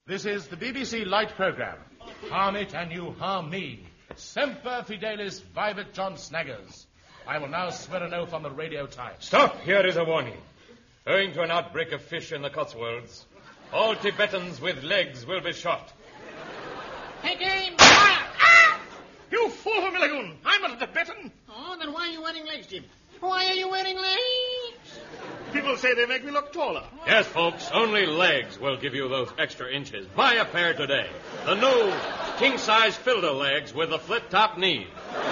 This is the BBC Light Programme. Harm it and you harm me. Semper Fidelis Vivat John Snaggers. I will now swear an oath on the radio type. Stop! Here is a warning. Owing to an outbreak of fish in the Cotswolds, all Tibetans with legs will be shot. Take aim! You fool of a Milligan! I'm not a Tibetan. Oh, then why are you wearing legs, Jim? Why are you wearing legs? People say they make me look taller. Yes, folks, only legs will give you those extra inches. Buy a pair today. The new king-size Filder legs with the flip-top knee.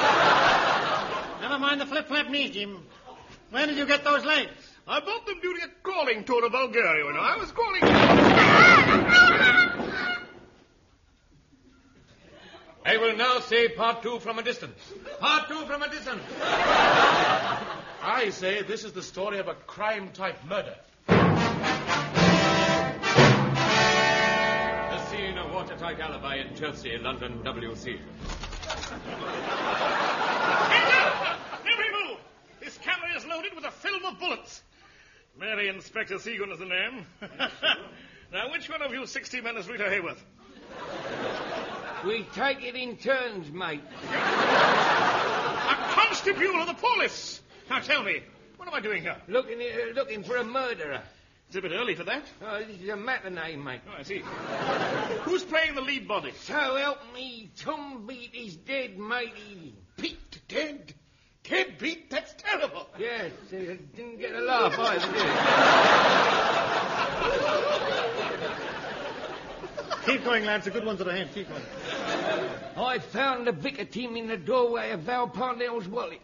Never mind the flip-flap knees, Jim. Where did you get those legs? I bought them during a crawling tour of Bulgaria, you know. I was crawling... I will now say part 2 from a distance. Part 2 from a distance. I say this is the story of a crime-type murder. The scene of watertight alibi in Chelsea, London, WC. Every move! This camera is loaded with a film of bullets. Mary Inspector Seagun is the name. Now, which one of you 60 men is Rita Hayworth? We take it in turns, mate. A constable of the police! Now, tell me, what am I doing here? Looking for a murderer. It's a bit early for that. Oh, this is a matinee, mate. Oh, I see. Who's playing the lead body? So help me, Tom Beat is dead, matey. Pete dead? Ted Beat? That's terrible. Yes, didn't get a laugh either, did it? Keep going, lads. The good ones are ahead. Keep going. I found the vicar team in the doorway of Val Parnell's wallet.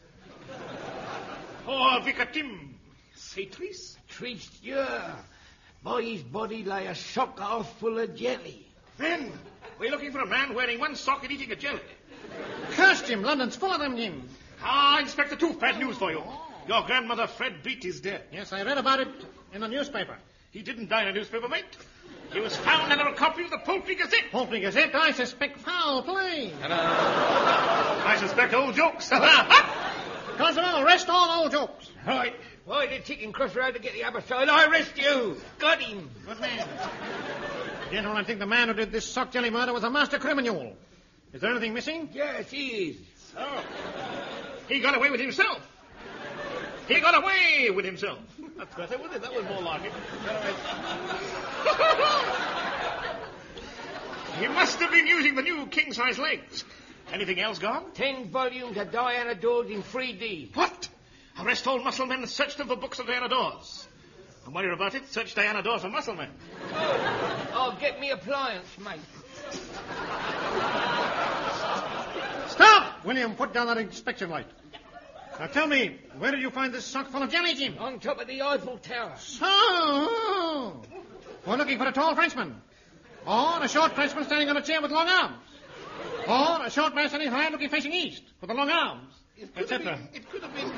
Oh, Vicar Tim. C'est triste? Triste, yeah. By his body lay a sock half full of jelly. Then, we're looking for a man wearing one sock and eating a jelly. Curse, Jim. London's full of them, Jim. Ah, Inspector Tooth, bad news for you. Your grandmother, Fred Beat, is dead. Yes, I read about it in the newspaper. He didn't die in a newspaper, mate. He was found under a copy of the Poultry Gazette. Poultry Gazette, I suspect foul play. I suspect old jokes. Constable, arrest all old jokes. Right. Why did Chicken cross the road to get the other side? I arrest you. Got him. Good man. Gentlemen, I think the man who did this sock jelly murder was a master criminal. Is there anything missing? Yes, he is. Oh. He got away with himself. He got away with himself. That's better, wasn't it? That was more like it. He must have been using the new king-size legs. Anything else gone? 10 volumes of Diana Dawes in 3D. What? Arrest all muscle men and search them for books of Diana Dawes. Don't worry about it. Search Diana Dawes for muscle men. I'll get me appliance, mate. Stop! William, put down that inspection light. Now tell me, where did you find this sock full of jelly, Jim? On top of the Eiffel Tower. So, we're looking for a tall Frenchman. Or a short Frenchman standing on a chair with long arms. Or a short man standing high looking facing east with the long arms, etc. It could have been...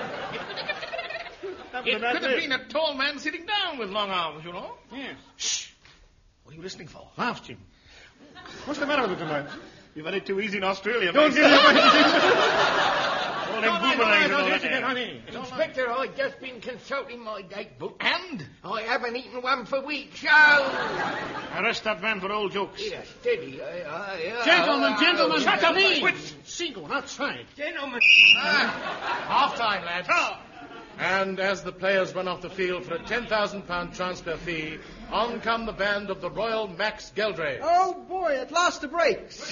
It could have been a tall man sitting down with long arms, you know. Yes. Shh. What are you listening for? Laugh, Jim. What's the matter with you tonight? You've had it too easy in Australia. Don't give me All them boomerangs and all that. honey. Inspector, I've just been consulting my date book. And? I haven't eaten one for weeks, so... Arrest that man for old jokes. Here, steady. Gentlemen. Shut up, please. quit. Seagull, outside. Gentlemen. Half-time, lads. And as the players run off the field for a £10,000 transfer fee, on come the band of the Royal Max Geldray. Oh, boy, at last the breaks.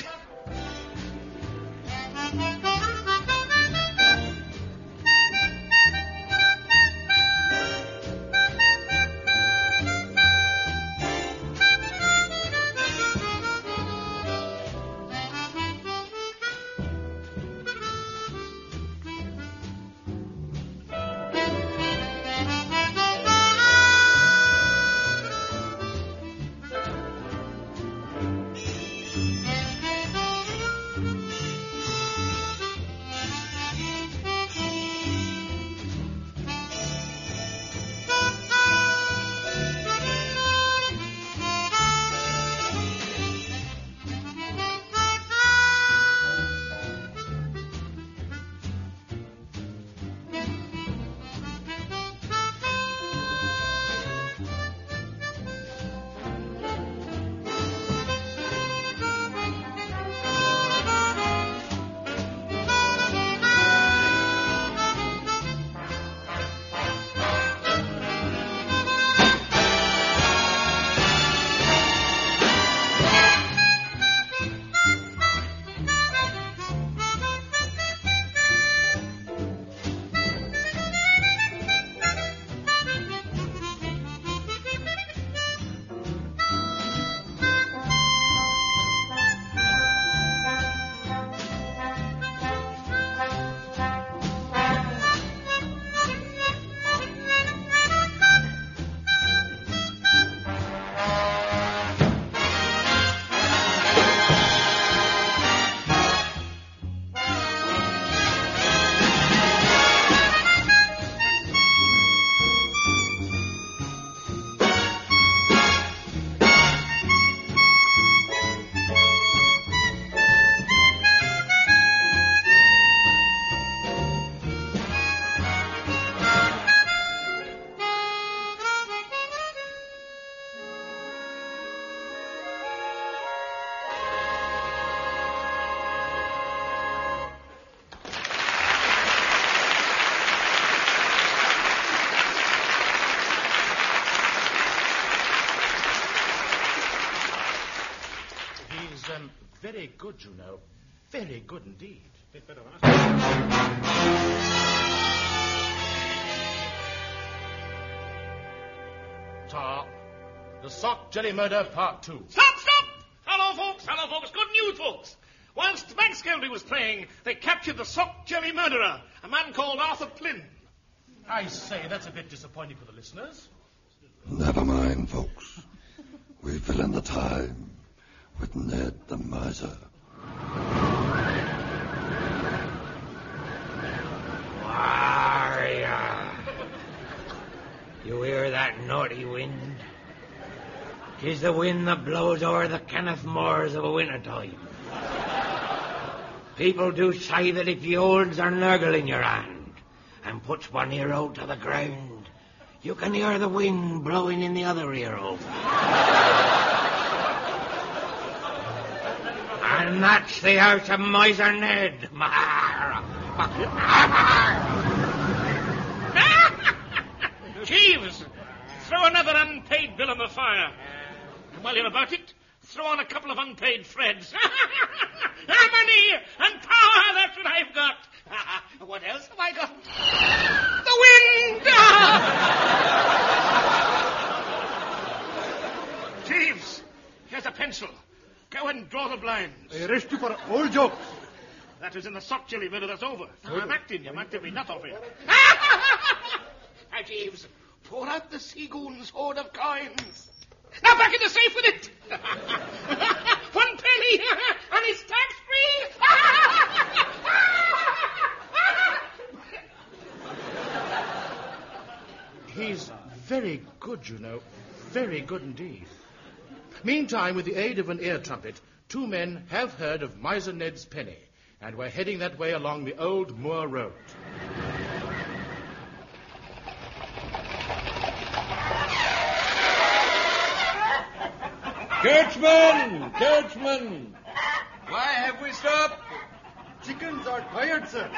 man very good, you know. Very good indeed. Tar, the Sock Jelly Murder Part 2. Stop! Hello, folks. Good news, folks. Whilst Max Geldy was playing, they captured the Sock Jelly Murderer, a man called Arthur Flynn. I say, that's a bit disappointing for the listeners. Never mind, folks. We fill in the time with Ned the Miser. Warrior. You hear that naughty wind? 'Tis the wind that blows over the Kenneth Moors of a winter time. People do say that if you holds a nurgle in your hand and puts one ear out to the ground, you can hear the wind blowing in the other ear out. And that's the house of Miser Ned. Jeeves, throw another unpaid bill on the fire. And while you're about it, throw on a couple of unpaid threads. Money and power, that's what I've got. What else have I got? The wind! Jeeves, here's a pencil. Go and draw the blinds. I arrest you for old jokes. That is in the Sock Jelly Murder, that's over. Now I'm acting. You might get me nut off here. Now, Jeeves, pour out the Seagoon's hoard of coins. Now back in the safe with it. 1 penny, and it's tax-free. He's very good, you know. Very good indeed. Meantime, with the aid of an ear trumpet, 2 men have heard of Miser Ned's penny, and we're heading that way along the old Moor Road. Coachman! Why have we stopped? Chickens are tired, sir.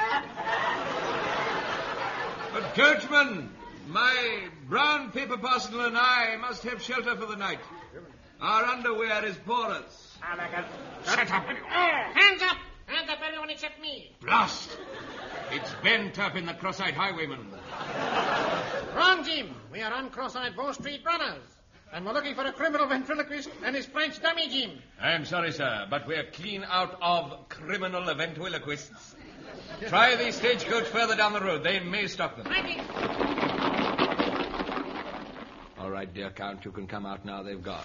But, coachman, my brown paper parcel and I must have shelter for the night. Our underwear is porous. Shut up. Hands up. Hands up, everyone except me. Blast! It's bent up in the cross-eyed highwayman. Wrong, Jim. We are on cross-eyed Bow Street runners. And we're looking for a criminal ventriloquist and his French dummy, Jim. I'm sorry, sir, but we're clean out of criminal ventriloquists. Try the stagecoach further down the road. They may stop them. All right, dear Count, you can come out now. They've gone.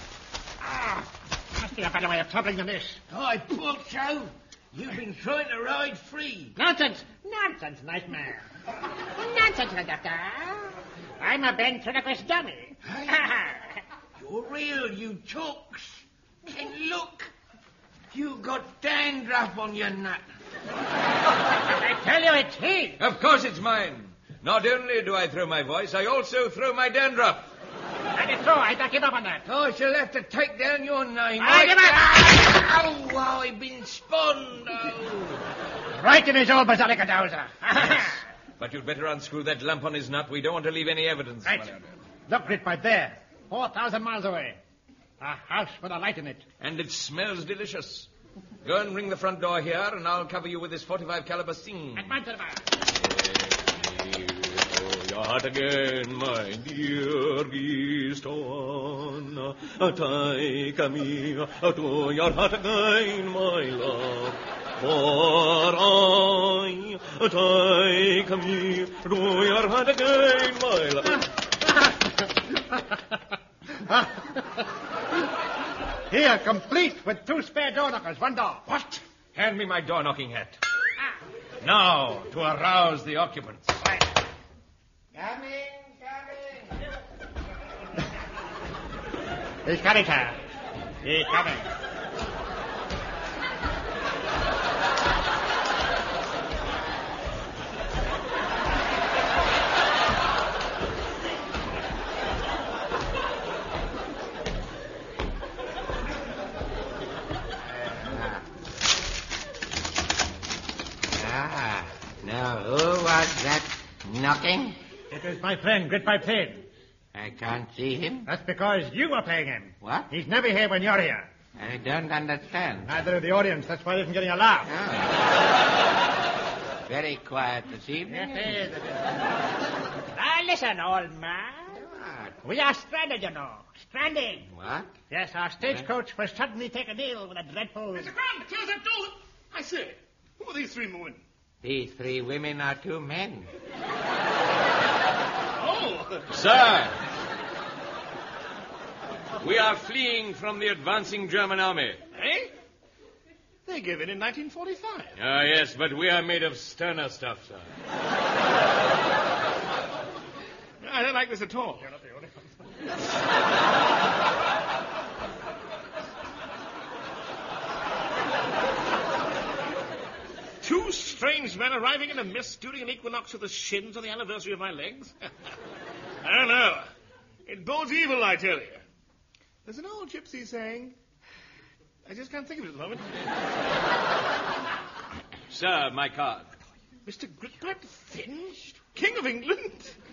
Must be a better way of troubling than this. Oh, poor Joe. You've been trying to ride free. Nonsense, nice man. Nonsense, conductor. I'm a ventriloquist dummy. You're real, you chooks. And look, you got dandruff on your nut. I tell you, it's he. Of course it's mine. Not only do I throw my voice, I also throw my dandruff. That is true. I back him up on that. Oh, I shall have to take down your name. I give Oh, I've been spawned. Oh. Right in his old basilica dowser. Yes. But you'd better unscrew that lump on his nut. We don't want to leave any evidence. Right. Look, Gritpipe, there. 4,000 miles away. A house with a light in it. And it smells delicious. Go and ring the front door here, and I'll cover you with this 45 caliber sting. At once, sir. Your heart again, my dear Easton. Take me to your heart again, my love. For I take me to your heart again, my love. Here, complete with 2 spare door knockers, 1 door. What? Hand me my door-knocking hat. Now, to arouse the occupants. Right. Come in. He's coming, sir. He's coming. Now, who was that knocking? It is my friend, Gritpipe Flynn. I can't see him. That's because you are paying him. What? He's never here when you're here. I don't understand. Neither of the audience. That's why they isn't getting a laugh. Very quiet this evening. Now, listen, old man. We are stranded, you know. Stranded. What? Yes, our stagecoach was suddenly taken ill with a dreadful... Mr. Grant, close that door. I say, who are these three women? These three women are two men. Oh! Sir! We are fleeing from the advancing German army. Eh? They gave in 1945. Ah, yes, but we are made of sterner stuff, sir. I don't like this at all. You're not the only one. Two strange men arriving in a mist during an equinox of the shins on the anniversary of my legs? I don't know. It bodes evil, I tell you. There's an old gypsy saying. I just can't think of it at the moment. Sir, my card. Mr. Gritpipe Finch? King of England?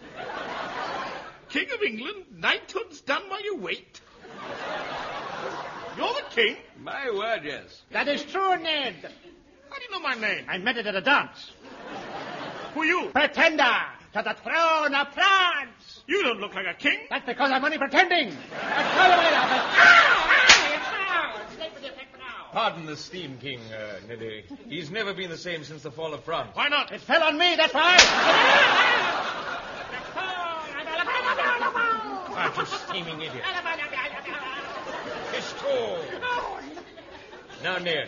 King of England? Knighthood's done while you wait? You're the king? My word, yes. That is true, Ned. How do you know my name? I met it at a dance. Who are you? Pretender to the throne of France. You don't look like a king. That's because I'm only pretending. Pardon the steam, King, Neddy. He's never been the same since the fall of France. Why not? It fell on me, that's why. Aren't you steaming idiot? It's true. Now, Ned.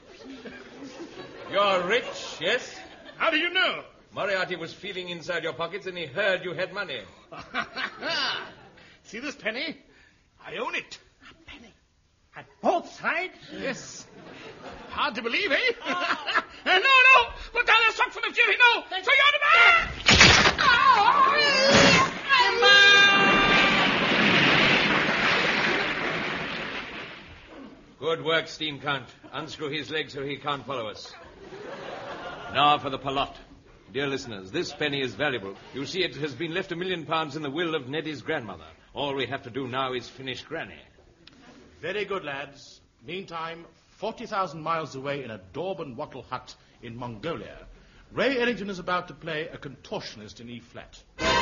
You're rich, yes? How do you know? Moriarty was feeling inside your pockets and he heard you had money. See this penny? I own it. A penny. At both sides? Yes. Hard to believe, eh? No. Put down that sock full of jelly, no. So you're the man. Good work, steam cunt. Unscrew his legs so he can't follow us. Now for the palot. Dear listeners, this penny is valuable. You see, it has been left £1 million in the will of Neddy's grandmother. All we have to do now is finish Granny. Very good, lads. Meantime, 40,000 miles away in a daub and wattle hut in Mongolia, Ray Ellington is about to play a contortionist in E-flat.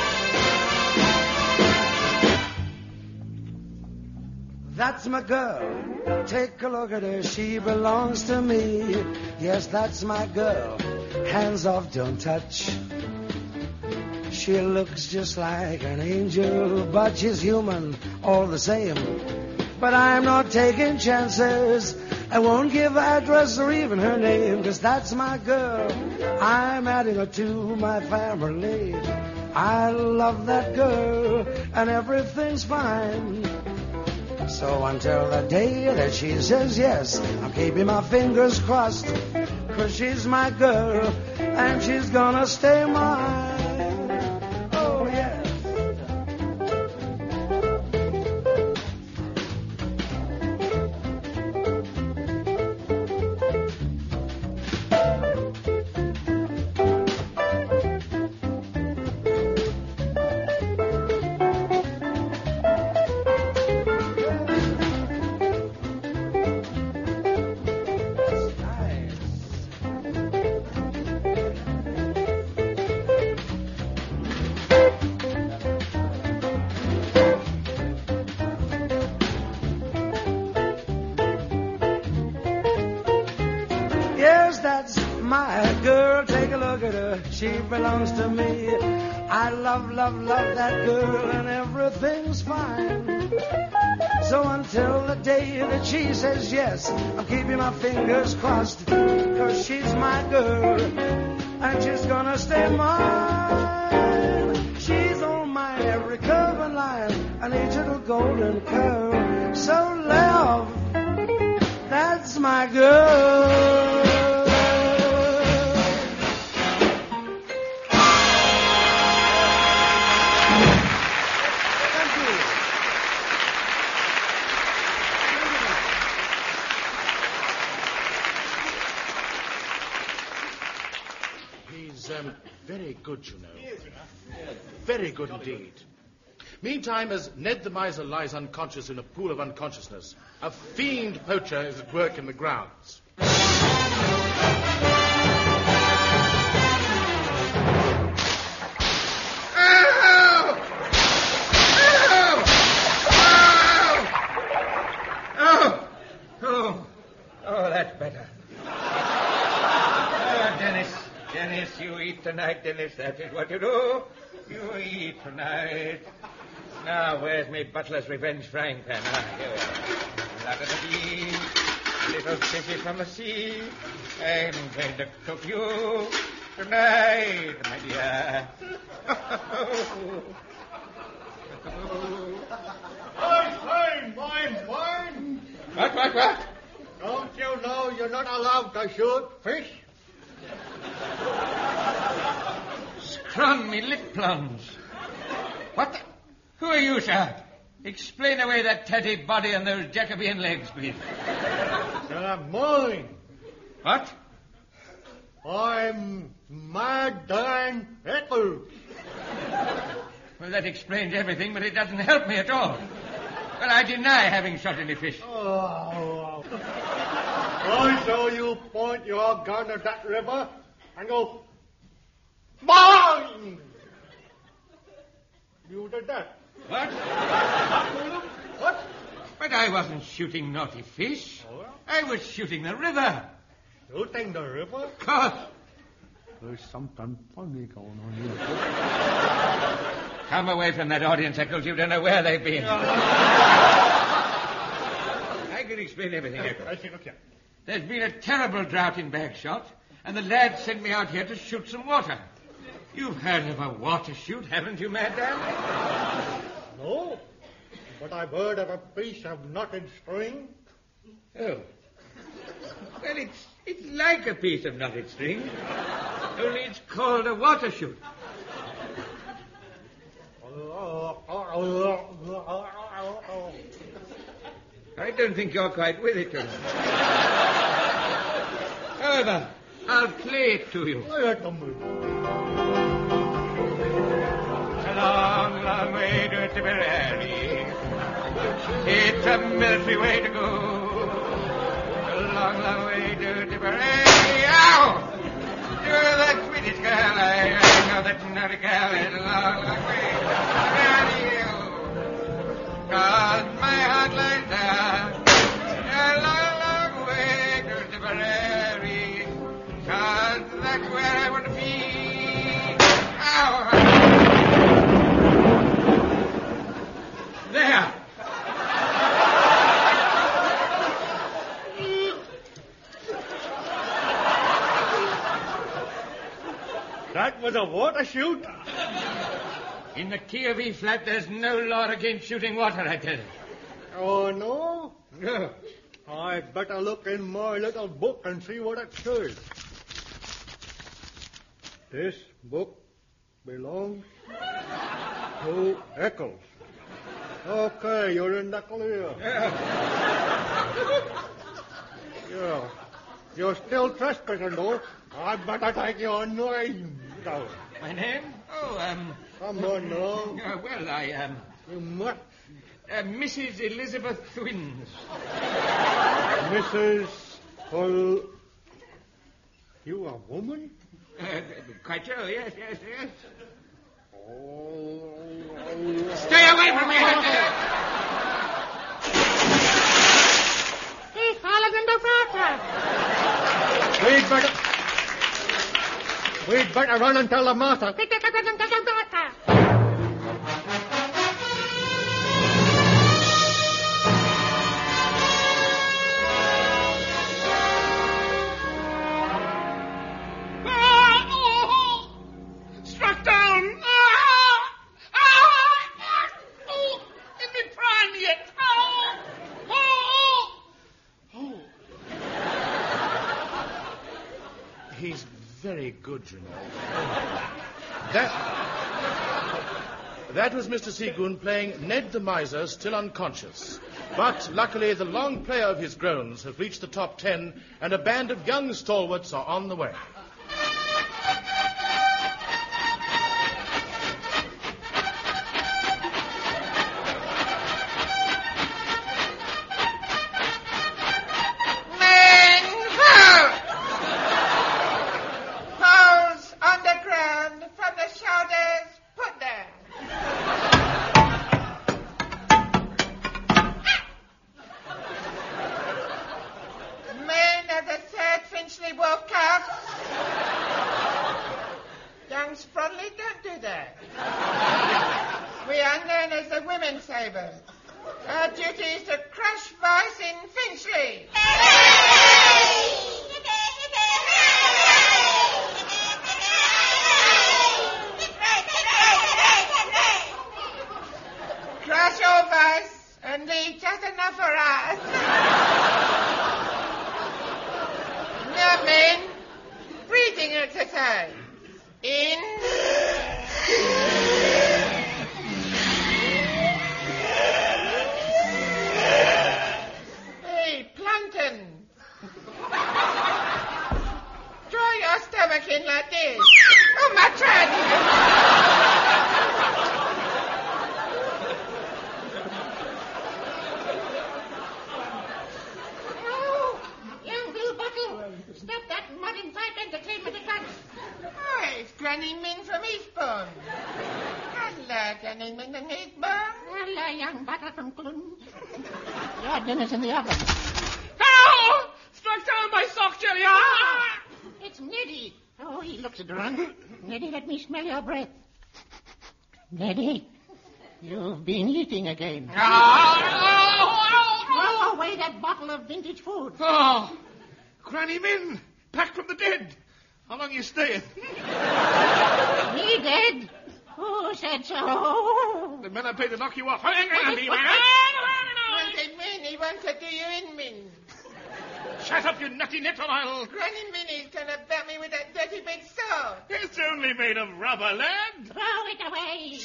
That's my girl. Take a look at her. She belongs to me. Yes, that's my girl. Hands off, don't touch. She looks just like an angel, but she's human all the same. But I'm not taking chances. I won't give her address or even her name, 'cause that's my girl. I'm adding her to my family. I love that girl, and everything's fine. So until the day that she says yes, I'm keeping my fingers crossed, 'cause she's my girl, and she's gonna stay mine. Oh, yes. She belongs to me. I love that girl, and everything's fine. So until the day that she says yes, I'm keeping my fingers crossed, 'cause she's my girl, and she's gonna stay mine. She's on my every curve and line, an each little golden curl. So love, that's my girl. Very good, you know. Very good indeed. Meantime, as Ned the Miser lies unconscious in a pool of unconsciousness, a fiend poacher is at work in the grounds. Oh, that's better. Dennis, you eat tonight, Dennis. That is what you do. You eat tonight. Now, where's me butler's revenge frying pan? Here we are. A lot of the beans, a little fishy from the sea. I'm going to cook you tonight, my dear. Mine! What? Don't you know you're not allowed to shoot fish? Scrum me lip plums. What the... Who are you, sir? Explain away that tatty body and those Jacobean legs, please. They're mine. What? I'm Mad Dan Eccles. Well, that explains everything, but it doesn't help me at all. Well, I deny having shot any fish. Oh. I saw you point your gun at that river and go, mine! You did that. What? What? But I wasn't shooting naughty fish. I was shooting the river. Shooting the river? Of course. There's something funny going on here. Come away from that audience, Eccles. You don't know where they've been. I can explain everything, Eccles. I see, look here. There's been a terrible drought in Bagshot, and the lads sent me out here to shoot some water. You've heard of a water shoot, haven't you, Mad Dan? No, but I've heard of a piece of knotted string. Oh. Well, it's like a piece of knotted string, only it's called a water shoot. I don't think you're quite with it, Colonel. However, I'll play it to you. It's a long, long way to Tipperary. It's a military way to go. A long, long way to Tipperary. Ow! You're the sweetest girl I know, that naughty girl. It's a long, long way to Tipperary. 'Cause my heart lies there. A long, long way to Tipperary. 'Cause that's where I want to be. Ow! There. That was a water shoot? In the key of E-flat, there's no law against shooting water, I tell you. Oh, no? No. I'd better look in my little book and see what it says. This book belongs to Eccles. Okay, you're in the clear. Yeah. You're still trespassing, though. I'd better take your name down. My name? Oh, Come on, now. Well, I am... You must. Mrs. Elizabeth Thwins. Mrs. You a woman? Quite so, yes. Oh. Stay away from me! He's fallen in the water. We'd better run and tell the master. Struck down. In me prime yet. He's very good, you know. That was Mr. Seagoon playing Ned the Miser, still unconscious. But luckily, the long play of his groans have reached the top 10, and a band of young stalwarts are on the way. Miss Fronley, don't do that. We are known as the Women Sabres. Our duty is to crush vice in Finchley. Crush all vice and leave just enough for us. Now, men, breathing exercise. In. Hey, Plankton. Draw your stomach in like this. Oh, my turn. Oh, young Bill Buckle, stop that modern type entertainment at once. Oh, it's Granny Min from Eastbourne. Hello, Granny Min from Eastbourne. Hello, young Buckle from Clun. Your dinner's in the oven. Ow! Struck down by sock jelly. Ah! It's Neddy. Oh, he looks drunk. Neddy, let me smell your breath. Neddy, you've been eating again. Throw away that bottle of vintage food. Oh, Granny Min, back from the dead. How long are you staying? Me dead? Who said so? The men I paid to knock you off. What they mean, he wants to do you in, Min. Shut up, you nutty nit, or I'll... Granny Minnie's gonna bat me with that dirty big sword. It's only made of rubber, lad. Throw it away.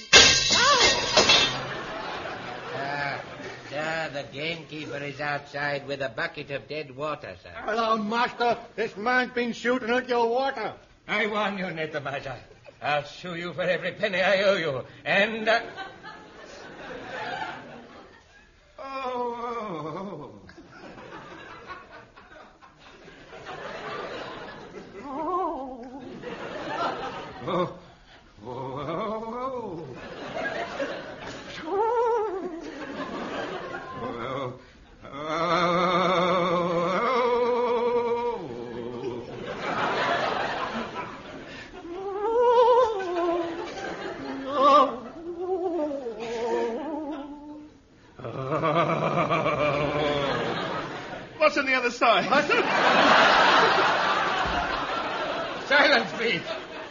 Sir, the gamekeeper is outside with a bucket of dead water, sir. Hello, master. This man's been shooting at your water. I warn you, Ned the Miser. I'll sue you for every penny I owe you. And, Oh. Oh. What's on the other side? silence, please.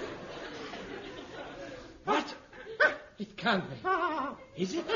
What? It can't be. Is it?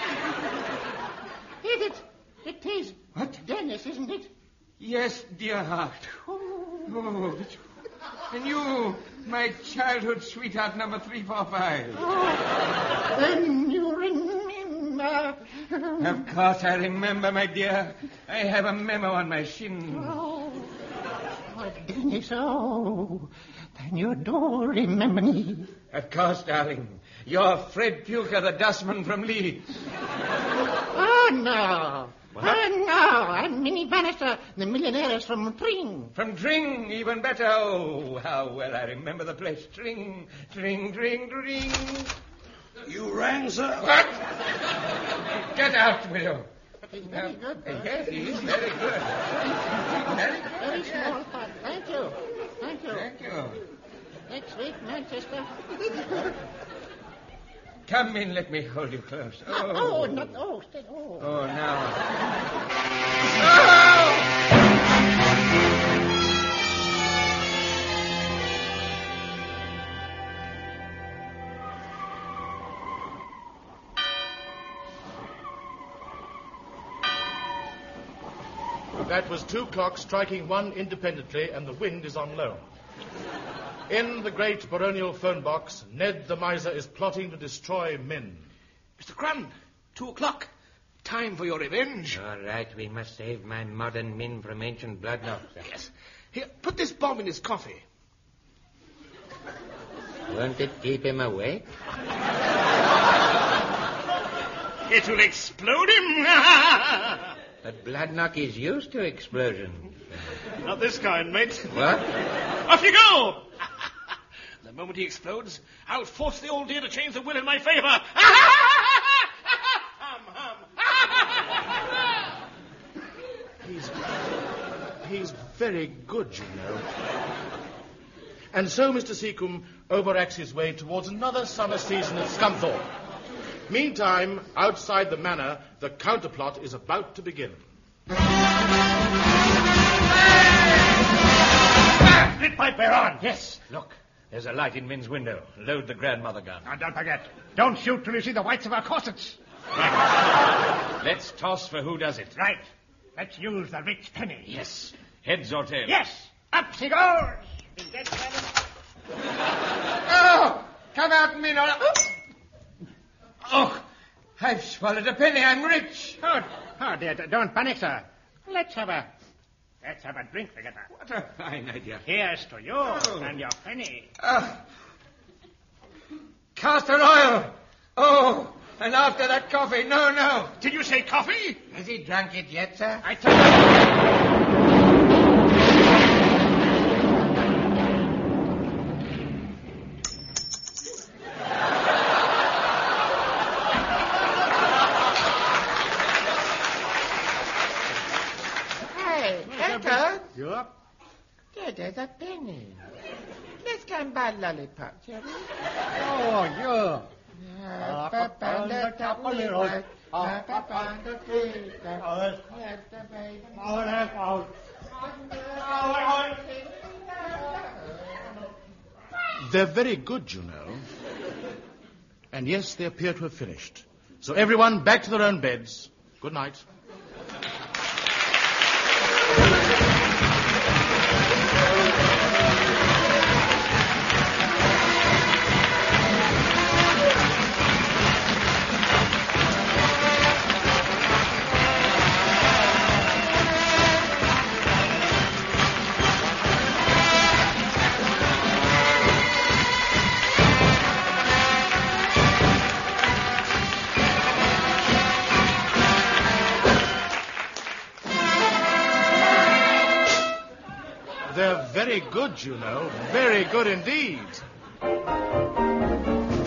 Is it? It is. What? Dennis, isn't it? Yes, dear heart. Oh, and you, my childhood sweetheart, number 345. Then you remember. Of course I remember, my dear. I have a memo on my shin. Oh, Dennis, oh. Then you do remember me. Of course, darling. You're Fred Puker, the dustman from Leeds. Oh, no. What? Oh, no. I'm Minnie Bannister, the millionaires from Tring. From Tring, even better. Oh, how well I remember the place. Tring, Tring, Tring, Tring. You rang, sir? What? Get out, will you? He's very good. Yes, he is very good. Very good. Very small part. Thank you. Thank you. Thank you. Next week, Manchester. Come in, let me hold you close. Oh, not, oh, stay, oh. Oh, now. That was 2 clocks striking 1 independently, and the wind is on low. In the great baronial phone box, Ned the Miser is plotting to destroy Min. Mr. Crun, 2 o'clock. Time for your revenge. All right, we must save my modern Min from ancient blood knots. Yes. Here, put this bomb in his coffee. Won't it keep him awake? It will explode him. But Bloodknock is used to explosions. Not this kind, mate. What? Off you go! The moment he explodes, I'll force the old dear to change the will in my favor. He's very good, you know. And so, Mr. Seacombe, overacts his way towards another summer season at Scunthorpe. Meantime, outside the manor, the counterplot is about to begin. Lit pipe, bear on. Yes, look. There's a light in Min's window. Load the grandmother gun. Now, don't forget. Don't shoot till you see the whites of our corsets. Let's toss for who does it. Right. Let's use the rich penny. Yes. Heads or tails? Yes. Up she goes. Oh, come out, Min. Oh, I've swallowed a penny. I'm rich. Oh, dear. Don't panic, sir. Let's have a drink together. What a fine idea. Here's to you and your penny. Castor oil. Oh, and after that coffee. No. Did you say coffee? Has he drunk it yet, sir? I tell you. Hey, Uncle. You up? There's a penny. Let's go and buy a lollipop, shall we? Oh, you. They're very good, you know. And yes, they appear to have finished. So everyone back to their own beds. Good night. They're very good, you know. Very good indeed.